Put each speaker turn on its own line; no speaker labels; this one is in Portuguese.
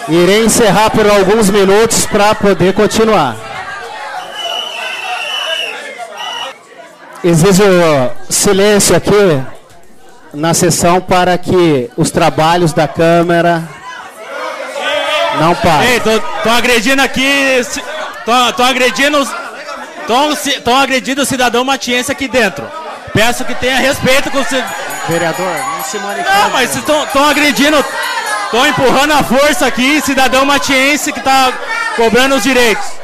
Irei encerrar por alguns minutos para poder continuar. Exijo silêncio aqui na sessão para que os trabalhos da Câmara não parem.
Ei, tô agredindo aqui, tô agredindo o cidadão matiense aqui dentro. Peço que tenha respeito com o
vereador, não se manifesta.
Não, mas vocês estão agredindo, estão empurrando a força aqui, cidadão matiense que está cobrando os direitos.